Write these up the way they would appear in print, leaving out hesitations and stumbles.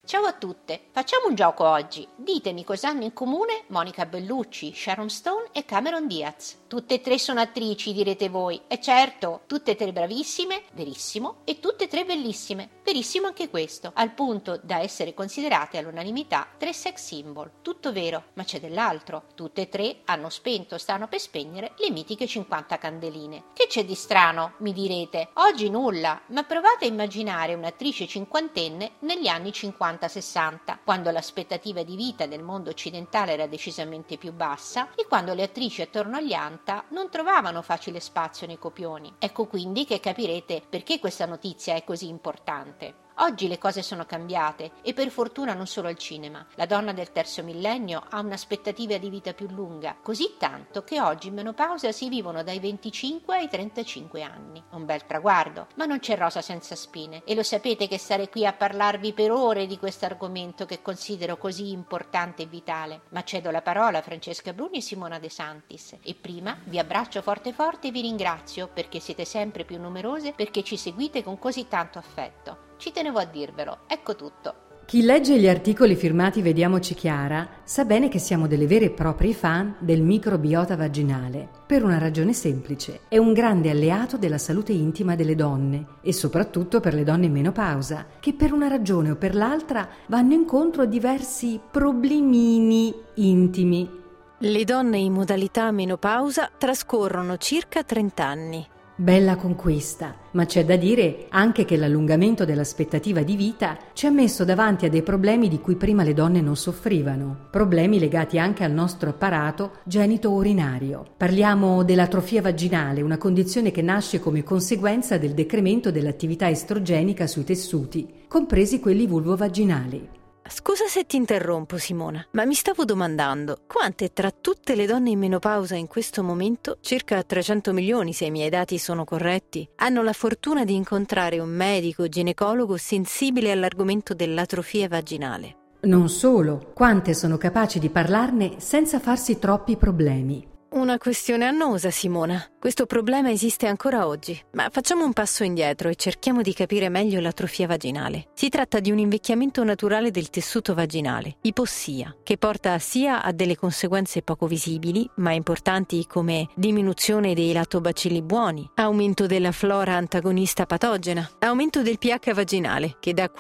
Ciao a tutte, facciamo un gioco oggi. Ditemi cosa hanno in comune Monica Bellucci, Sharon Stone e Cameron Diaz. Tutte e tre sono attrici, direte voi. E certo, tutte e tre bravissime, verissimo, e tutte e tre bellissime, verissimo anche questo, al punto da essere considerate all'unanimità tre sex symbol. Tutto vero, ma c'è dell'altro. Tutte e tre hanno spento o stanno per spegnere le mitiche 50 candeline. Che c'è di strano, mi direte? Oggi nulla, ma provate a immaginare un'attrice cinquantenne negli anni 50-60, quando l'aspettativa di vita del mondo occidentale era decisamente più bassa e quando le attrici attorno agli anta non trovavano facile spazio nei copioni. Ecco quindi che capirete perché questa notizia è così importante. Oggi le cose sono cambiate e per fortuna non solo al cinema. La donna del terzo millennio ha un'aspettativa di vita più lunga, così tanto che oggi in menopausa si vivono dai 25 ai 35 anni. Un bel traguardo, ma non c'è rosa senza spine e lo sapete che stare qui a parlarvi per ore di questo argomento che considero così importante e vitale. Ma cedo la parola a Francesca Bruni e Simona De Santis e prima vi abbraccio forte forte e vi ringrazio perché siete sempre più numerose, perché ci seguite con così tanto affetto. Ci tenevo a dirvelo, ecco tutto. Chi legge gli articoli firmati Vediamoci Chiara sa bene che siamo delle vere e proprie fan del microbiota vaginale, per una ragione semplice: è un grande alleato della salute intima delle donne e soprattutto per le donne in menopausa, che per una ragione o per l'altra vanno incontro a diversi problemini intimi. Le donne in modalità menopausa trascorrono circa 30 anni. Bella conquista, ma c'è da dire anche che l'allungamento dell'aspettativa di vita ci ha messo davanti a dei problemi di cui prima le donne non soffrivano, problemi legati anche al nostro apparato genito-urinario. Parliamo dell'atrofia vaginale, una condizione che nasce come conseguenza del decremento dell'attività estrogenica sui tessuti, compresi quelli vulvovaginali. Scusa se ti interrompo, Simona, ma mi stavo domandando quante tra tutte le donne in menopausa in questo momento, circa 300 milioni se i miei dati sono corretti, hanno la fortuna di incontrare un medico ginecologo sensibile all'argomento dell'atrofia vaginale. Non solo, quante sono capaci di parlarne senza farsi troppi problemi. Una questione annosa, Simona. Questo problema esiste ancora oggi, ma facciamo un passo indietro e cerchiamo di capire meglio l'atrofia vaginale. Si tratta di un invecchiamento naturale del tessuto vaginale, ipossia, che porta sia a delle conseguenze poco visibili, ma importanti, come diminuzione dei lattobacilli buoni, aumento della flora antagonista patogena, aumento del pH vaginale, che da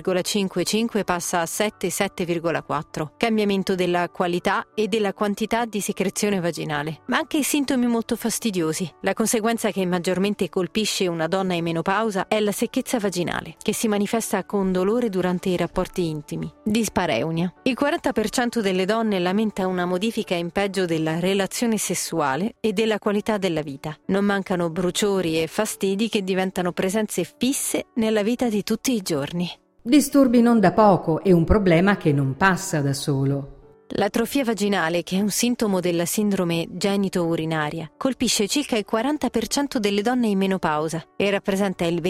4,55 passa a 7,4, cambiamento della qualità e della quantità di secrezione vaginale, ma anche sintomi molto fastidiosi. La conseguenza che maggiormente colpisce una donna in menopausa è la secchezza vaginale, che si manifesta con dolore durante i rapporti intimi. Dispareunia. Il 40% delle donne lamenta una modifica in peggio della relazione sessuale e della qualità della vita. Non mancano bruciori e fastidi che diventano presenze fisse nella vita di tutti i giorni. Disturbi non da poco e un problema che non passa da solo. L'atrofia vaginale, che è un sintomo della sindrome genito-urinaria, colpisce circa il 40% delle donne in menopausa e rappresenta il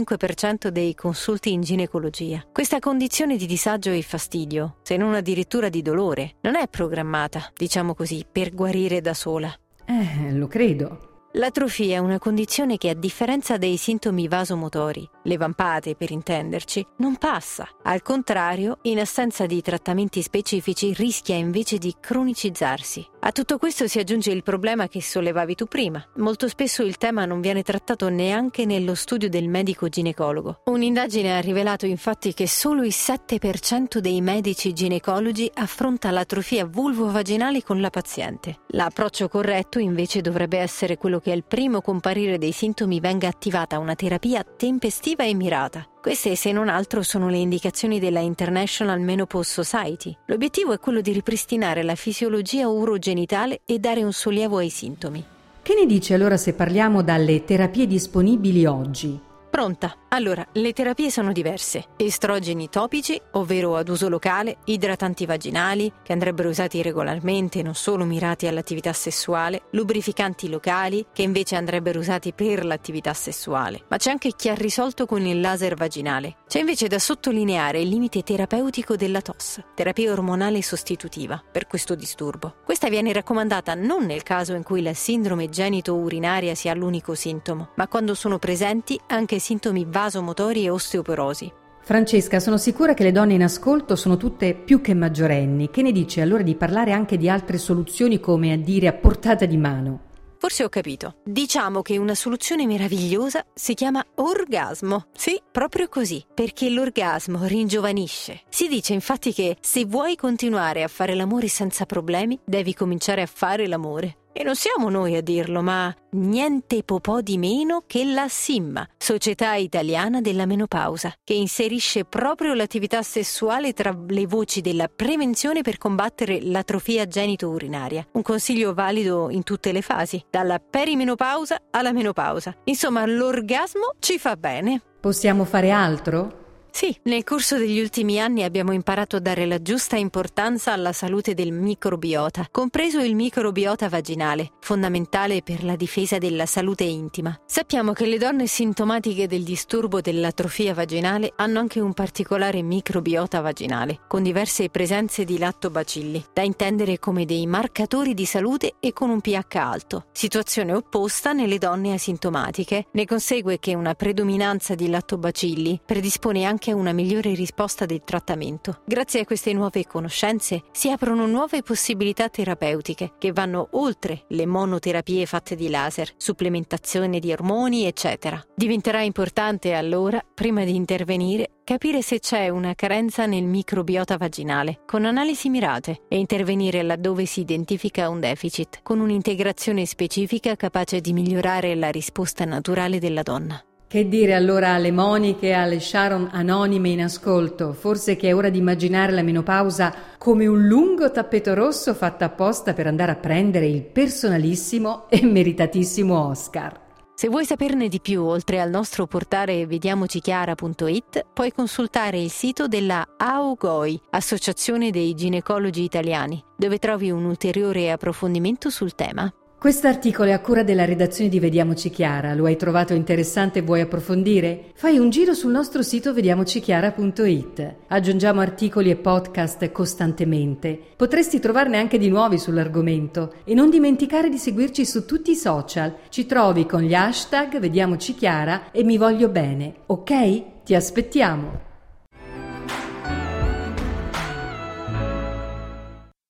25% dei consulti in ginecologia. Questa condizione di disagio e fastidio, se non addirittura di dolore, non è programmata, diciamo così, per guarire da sola. Lo credo. L'atrofia è una condizione che, a differenza dei sintomi vasomotori, le vampate per intenderci, non passa. Al contrario, in assenza di trattamenti specifici, rischia invece di cronicizzarsi. A tutto questo si aggiunge il problema che sollevavi tu prima. Molto spesso il tema non viene trattato neanche nello studio del medico ginecologo. Un'indagine ha rivelato infatti che solo il 7% dei medici ginecologi affronta l'atrofia vulvovaginale con la paziente. L'approccio corretto invece dovrebbe essere quello che al primo comparire dei sintomi venga attivata una terapia tempestiva e mirata. Queste, se non altro, sono le indicazioni della International Menopause Society. L'obiettivo è quello di ripristinare la fisiologia urogenitale e dare un sollievo ai sintomi. Che ne dici allora se parliamo dalle terapie disponibili oggi? Pronta. Allora, le terapie sono diverse. Estrogeni topici, ovvero ad uso locale, idratanti vaginali, che andrebbero usati regolarmente, non solo mirati all'attività sessuale, lubrificanti locali, che invece andrebbero usati per l'attività sessuale. Ma c'è anche chi ha risolto con il laser vaginale. C'è invece da sottolineare il limite terapeutico della TOS, terapia ormonale sostitutiva, per questo disturbo. Questa viene raccomandata non nel caso in cui la sindrome genito-urinaria sia l'unico sintomo, ma quando sono presenti anche sintomi vasomotori e osteoporosi. Francesca, sono sicura che le donne in ascolto sono tutte più che maggiorenni. Che ne dici allora di parlare anche di altre soluzioni, come a dire a portata di mano? Forse ho capito. Diciamo che una soluzione meravigliosa si chiama orgasmo. Sì, proprio così, perché l'orgasmo ringiovanisce. Si dice infatti che se vuoi continuare a fare l'amore senza problemi, devi cominciare a fare l'amore. E non siamo noi a dirlo, ma niente po' di meno che la SIM, Società Italiana della Menopausa, che inserisce proprio l'attività sessuale tra le voci della prevenzione per combattere l'atrofia genito-urinaria. Un consiglio valido in tutte le fasi, dalla perimenopausa alla menopausa. Insomma, l'orgasmo ci fa bene. Possiamo fare altro? Sì, nel corso degli ultimi anni abbiamo imparato a dare la giusta importanza alla salute del microbiota, compreso il microbiota vaginale, fondamentale per la difesa della salute intima. Sappiamo che le donne sintomatiche del disturbo dell'atrofia vaginale hanno anche un particolare microbiota vaginale, con diverse presenze di lattobacilli, da intendere come dei marcatori di salute e con un pH alto. Situazione opposta nelle donne asintomatiche. Ne consegue che una predominanza di lattobacilli predispone anche a una migliore risposta del trattamento. Grazie a queste nuove conoscenze si aprono nuove possibilità terapeutiche che vanno oltre le monoterapie fatte di laser, supplementazione di ormoni, eccetera. Diventerà importante allora, prima di intervenire, capire se c'è una carenza nel microbiota vaginale, con analisi mirate, e intervenire laddove si identifica un deficit, con un'integrazione specifica capace di migliorare la risposta naturale della donna. Che dire allora alle Moniche e alle Sharon anonime in ascolto? Forse che è ora di immaginare la menopausa come un lungo tappeto rosso fatto apposta per andare a prendere il personalissimo e meritatissimo Oscar. Se vuoi saperne di più, oltre al nostro portale vediamocichiara.it, puoi consultare il sito della AOGOI, Associazione dei Ginecologi Italiani, dove trovi un ulteriore approfondimento sul tema. Quest'articolo è a cura della redazione di Vediamoci Chiara. Lo hai trovato interessante e vuoi approfondire? Fai un giro sul nostro sito vediamocichiara.it. Aggiungiamo articoli e podcast costantemente. Potresti trovarne anche di nuovi sull'argomento. E non dimenticare di seguirci su tutti i social. Ci trovi con gli hashtag Vediamoci Chiara e Mi Voglio Bene. Ok? Ti aspettiamo!